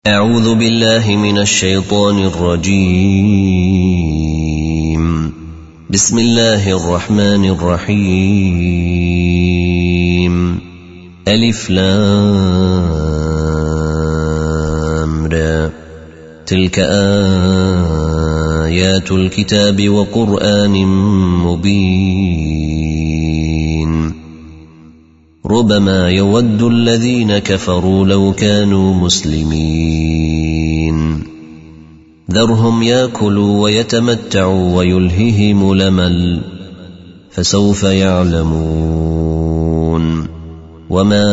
أعوذ بالله من الشيطان الرجيم. بسم الله الرحمن الرحيم. ألف لام را. تلك آيات الكتاب وقرآن مبين. ربما يود الذين كفروا لو كانوا مسلمين. ذرهم ياكلوا ويتمتعوا ويلههم الأمل فسوف يعلمون. وما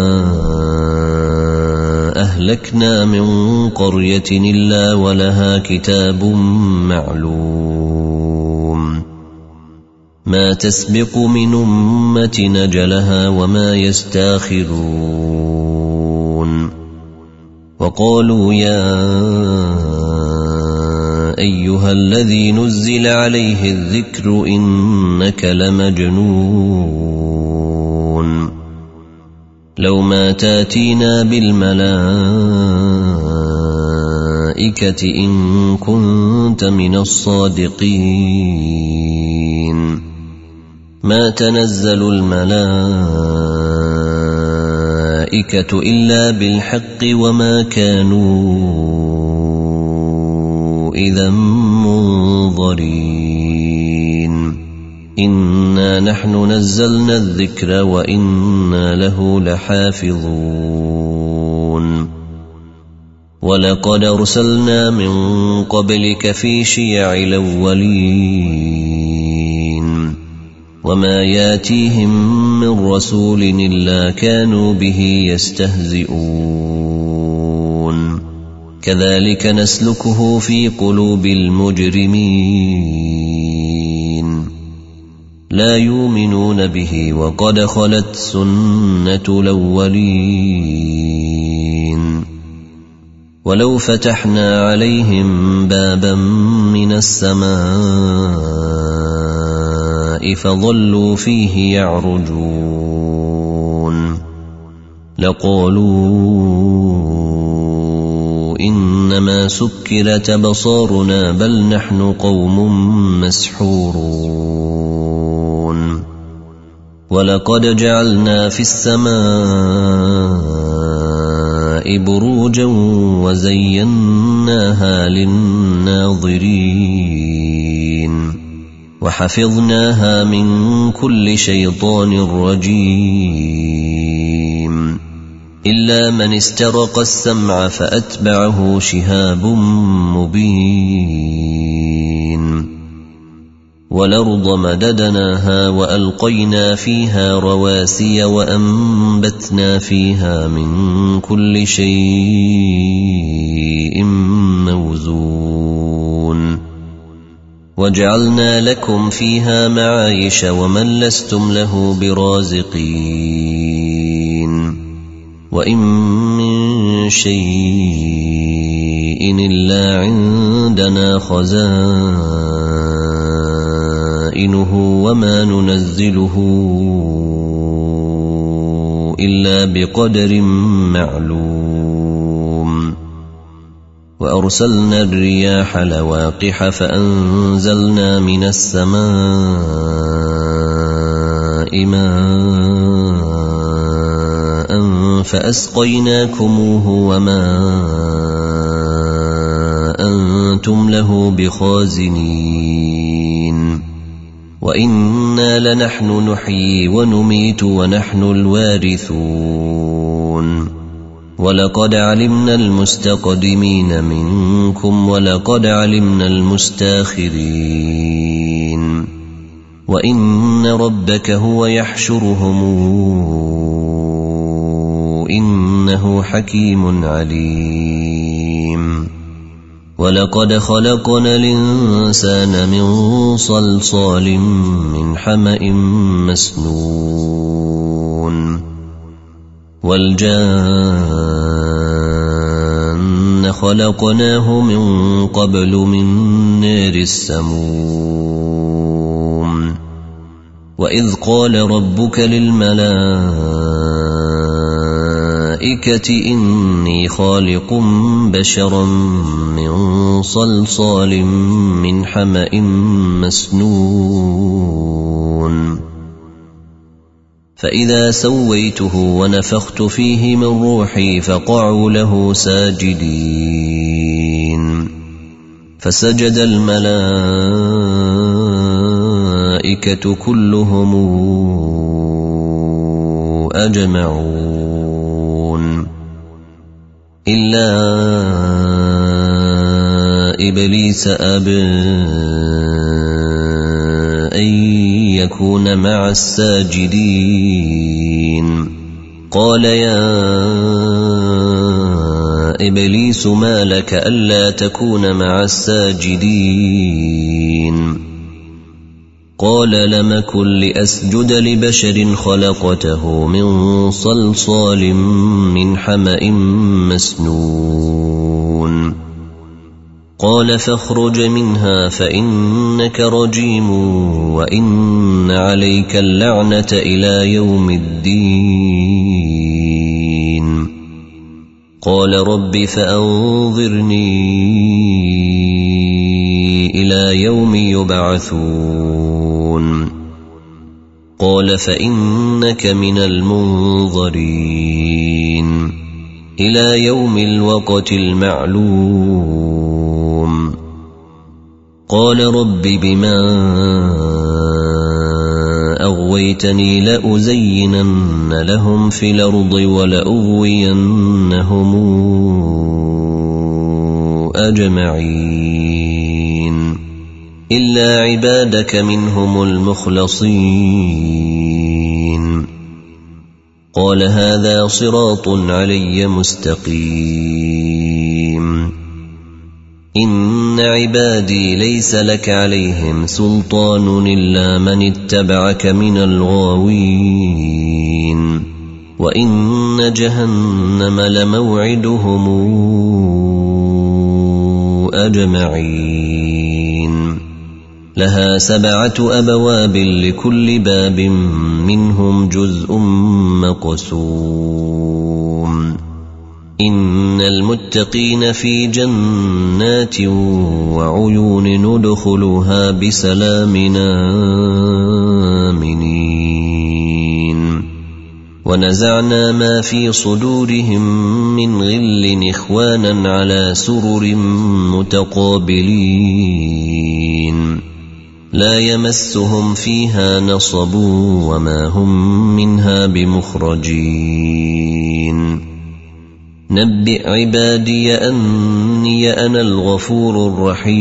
أهلكنا من قرية إلا ولها كتاب معلوم. ما تسبق من أمة نجلها وما يستاخرون. وقالوا يا أيها الذي نزل عليه الذكر إنك لمجنون. لو ما تاتينا بالملائكة إن كنت من الصادقين. ما تنزل الملائكة إلا بالحق وما كانوا إذا منظرين. إنا نحن نزلنا الذكر وإنا له لحافظون. ولقد أرسلنا من قبلك في شيع الأولين وما ياتيهم من رسول إلا كانوا به يستهزئون. كذلك نسلكه في قلوب المجرمين. لا يؤمنون به وقد خلت سنة الأولين. ولو فتحنا عليهم بابا من السماء فظلوا فيه يعرجون لقالوا إنما سكرت أبصارنا بل نحن قوم مسحورون. ولقد جعلنا في السماء بروجا وزيناها للناظرين وحفظناها من كل شيطان رجيم إلا من استرق السمع فأتبعه شهاب مبين. والأرض مددناها وألقينا فيها رواسي وأنبتنا فيها من كل شيء موزون. وجعلنا لكم فيها معايش ومن لستم له برازقين. وإن من شيء إلا عندنا خزائنه وما ننزله إلا بقدر معلوم. وأرسلنا الرياح لواقح فأنزلنا من السماء ماء فأسقيناكموه وما أنتم له بخازنين. وإنا لنحن نحيي ونميت ونحن الوارثون. ولقد علمنا المستقدمين منكم ولقد علمنا المستاخرين. وإن ربك هو يحشرهم إنه حكيم عليم. ولقد خلقنا الإنسان من صلصال من حمأ مسنون. والجان خلقناه من قبل من نار السموم. وإذ قال ربك للملائكة إني خالق بشرا من صلصال من حمأ مسنون فإذا سويته ونفخت فيه من روحي فقعوا له ساجدين فسجد الملائكة كلهم أجمعون إلا إبليس أبى أن يكون مع الساجدين قال يا إبليس ما لك ألا تكون مع الساجدين قال لم كن لأسجد لبشر خلقته من صلصال من حمأ مسنون قال فاخرج منها فإنك رجيم وإن عليك اللعنة إلى يوم الدين قال رب فأنظرني إلى يوم يبعثون قال فإنك من المنظرين إلى يوم الوقت المعلوم قال رب بما أغويتني لأزينن لهم في الأرض ولأغوينهم أجمعين إلا عبادك منهم المخلصين قال هذا صراط علي مستقيم إن عبادي ليس لك عليهم سلطان إلا من اتبعك من الغاوين وإن جهنم لموعدهم أجمعين لها 7 أبواب لكل باب منهم جزء مقسوم إن المتقين في جنات وعيون ندخلها بسلام آمنين ونزعنا ما في صدورهم من غل إخوانا على سرر متقابلين لا يمسهم فيها نصب وما هم منها بمخرجين نبئ عبادي أني أنا الغفور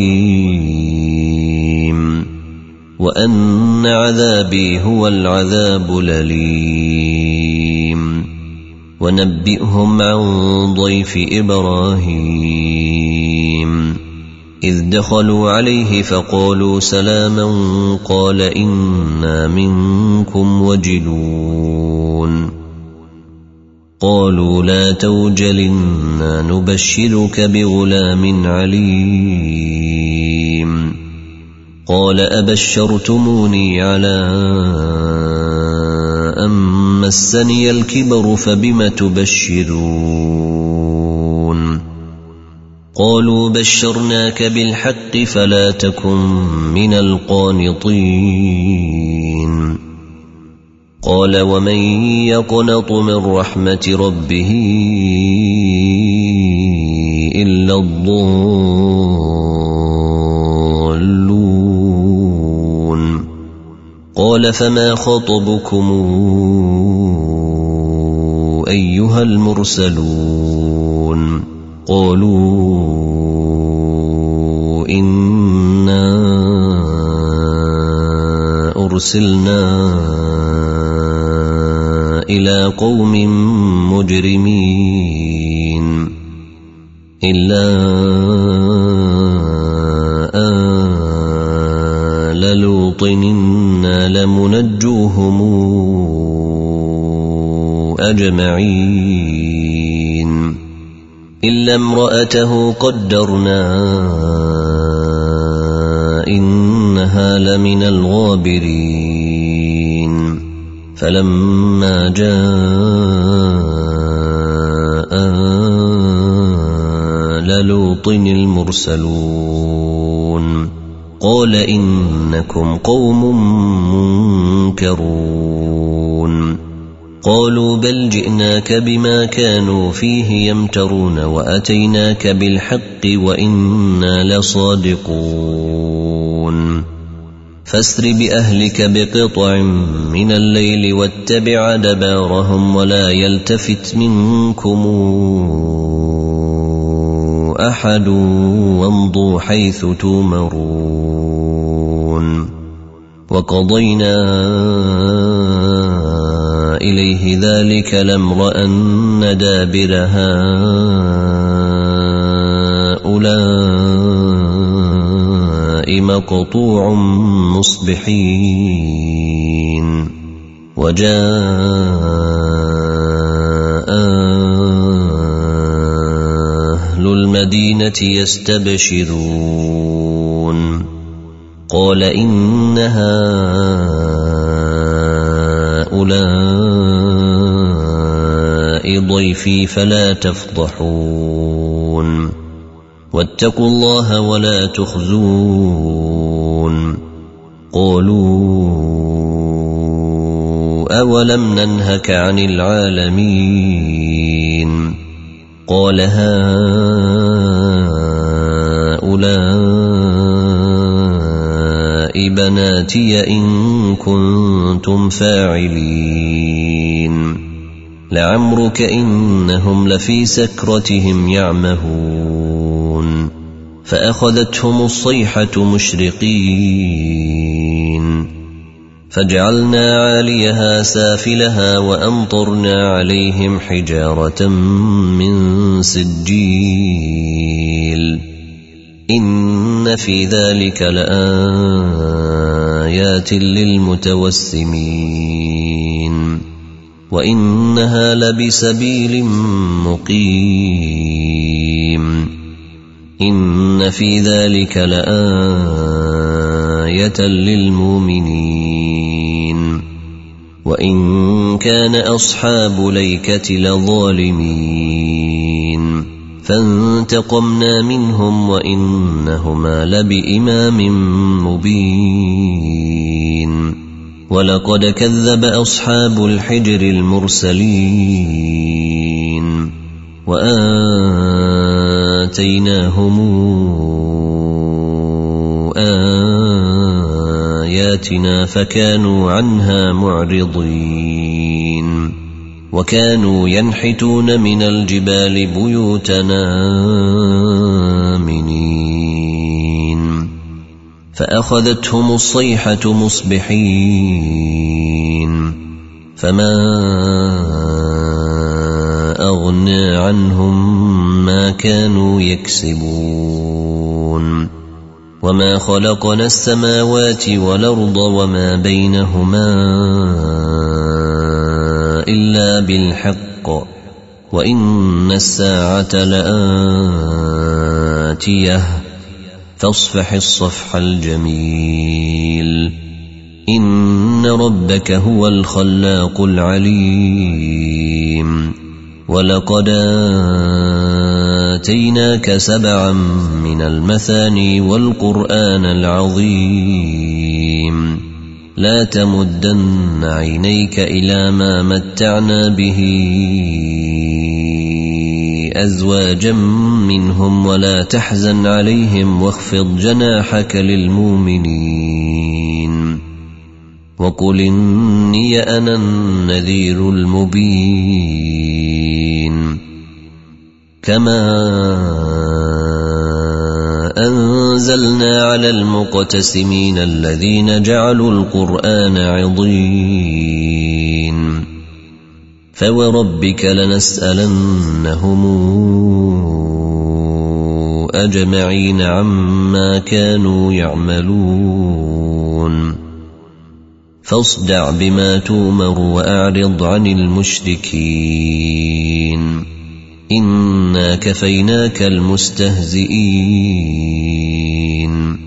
الرحيم وأن عذابي هو العذاب الأليم ونبئهم عن ضيف إبراهيم إذ دخلوا عليه فقالوا سلاما قال إنا منكم وجلون قالوا لا توجل إنا نبشرك بغلام عليم قال أبشرتموني على أن مسني الكبر فبم تبشرون قالوا بشرناك بالحق فلا تكن من القانطين قال ومن يقنط من رحمة ربه إلا الضالون قال فما خطبكم أيها المرسلون قالوا إنا أرسلنا إلى قوم مجرمين إلا آل لوط إنا لمنجوهم أجمعين إلا امرأته قدرنا إنها لمن الغابرين فلما جاء آل لوط المرسلون قال إنكم قوم منكرون قالوا بل جئناك بما كانوا فيه يمترون وأتيناك بالحق وإنا لصادقون فاسر بأهلك بقطع من الليل واتبع أدبارهم ولا يلتفت منكم أحد وامضوا حيث تؤمرون وقضينا إليه ذلك الأمر أن دابر هؤلاء مقطوع مصبحين وجاء أهل المدينة يستبشرون قال إن هؤلاء ضيفي فلا تفضحون واتقوا الله ولا تخزون قالوا أولم ننهك عن العالمين قال هؤلاء بناتي إن كنتم فاعلين لعمرك إنهم لفي سكرتهم يعمهون فأخذتهم الصيحة مشرقين فجعلنا عاليها سافلها وأمطرنا عليهم حجارة من سجيل إن في ذلك لآيات للمتوسمين وإنها لبسبيل مقيم إن في ذلك لآية للمؤمنين وإن كان أصحاب ليكة لظالمين فانتقمنا منهم وإنهما لبإمام مبين ولقد كذب أصحاب الحجر المرسلين وآتيناهم آياتنا فكانوا عنها معرضين وكانوا ينحتون من الجبال بيوتنا آمنين فأخذتهم الصيحة مصبحين فما أغنى عنهم ما كانوا يكسبون وما خلقنا السماوات والأرض وما بينهما إلا بالحق وإن الساعة لآتية فاصفح الصفح الجميل إن ربك هو الخلاق العليم ولقد آتيناك 7 من المثاني والقرآن العظيم لا تمدن عينيك إلى ما متعنا به أزواجا منهم ولا تحزن عليهم واخفض جناحك للمؤمنين وقل إني أنا النذير المبين كما أنزلنا على المقتسمين الذين جعلوا القرآن عضين فوربك لنسألنهم أجمعين عما كانوا يعملون فاصدع بما تؤمر وأعرض عن المشركين إنا كفيناك المستهزئين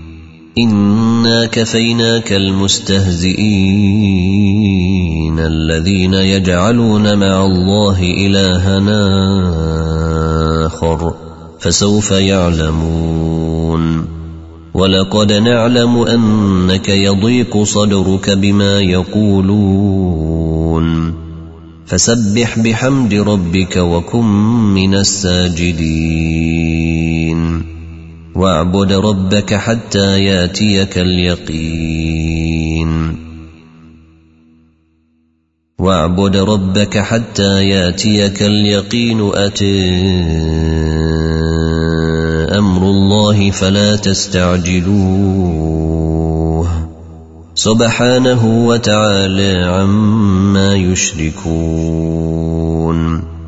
الذين يجعلون مع الله إلهًا آخر فسوف يعلمون ولقد نعلم أنك يضيق صدرك بما يقولون فسبح بحمد ربك وكن من الساجدين واعبد ربك حتى ياتيك اليقين أتى أمر الله فلا تستعجلوه سبحانه وتعالى عما يشركون